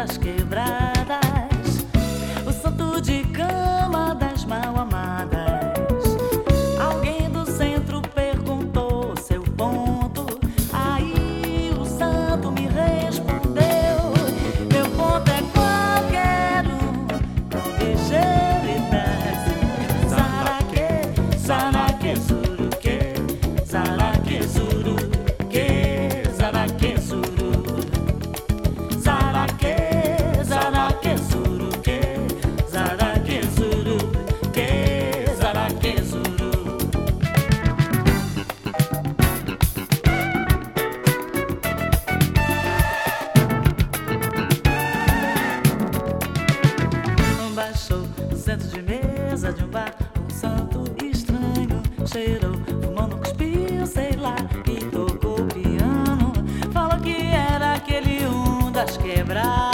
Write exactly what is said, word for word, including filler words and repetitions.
das quebradas, o santo de cama das mal-amadas. Alguém do centro perguntou seu ponto, aí o santo me respondeu: meu ponto é qualquer um, não deixe ele desce. Saraque, saraque, suruque, saraque, suruque, saraque, suru. Saraque, saraque, suruque, saraque, suruque, saraque, suru. Baixou no centro de mesa de um bar um santo estranho, cheirou, fumando, cuspiu, sei lá, e tocou piano. Falou que era aquele um das quebradas.